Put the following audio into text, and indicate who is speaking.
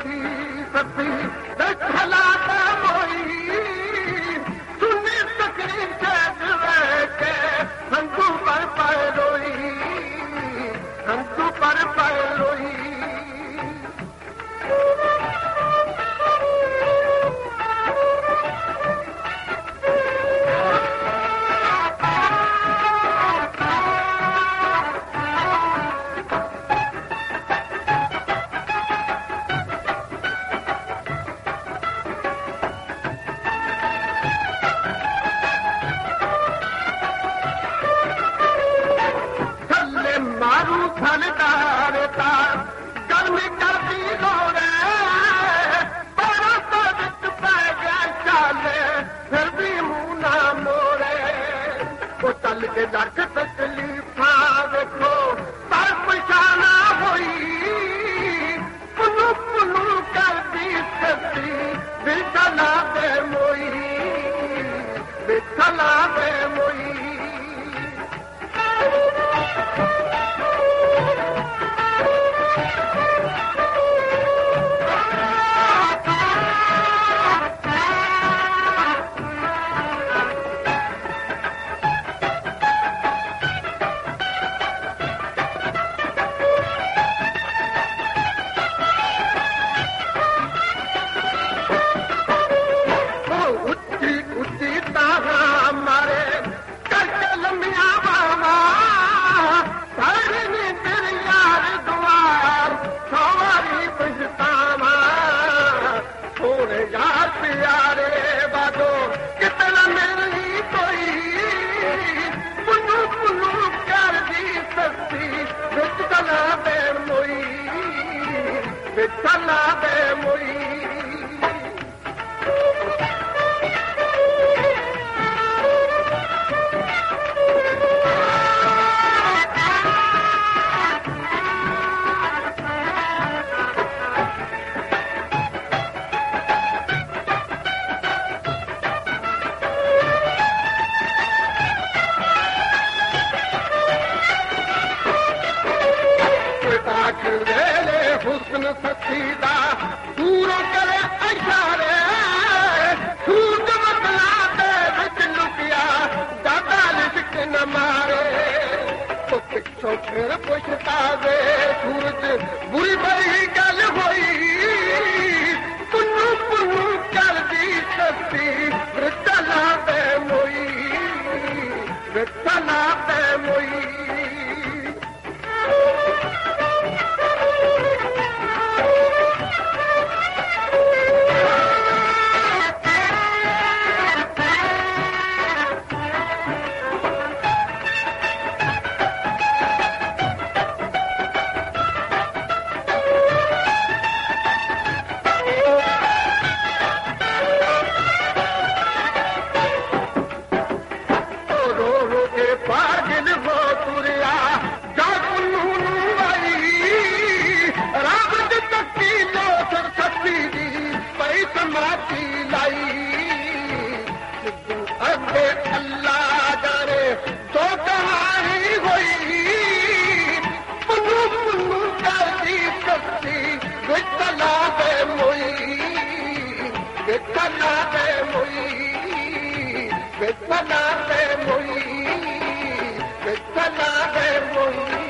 Speaker 1: सती सती देखला दे मोई सुनी सकरी के हंसू पर रोई हंसू पर रोई मारू थलदार तार गर्मी करती लोरे बरस विच पै गया चाले फिर भी मुंह ना मोड़े वो चल के दख तकलीफा देखो पर पछाना होई पुनू पुनू करती सती बिचला दे मोई बिचला दे मोई Bitala de moi हुस्न सतीदा दूर करे इशारे सूरज बदला दे विच लुकिया दादा लिश्क न मारे तो पिछो फिर पुछता वे सूरज बुरी बड़ी गल होई पुन्नू पुन्नू कर दी सती बिचला दे मोई बिचला दे मोई Bitala de moi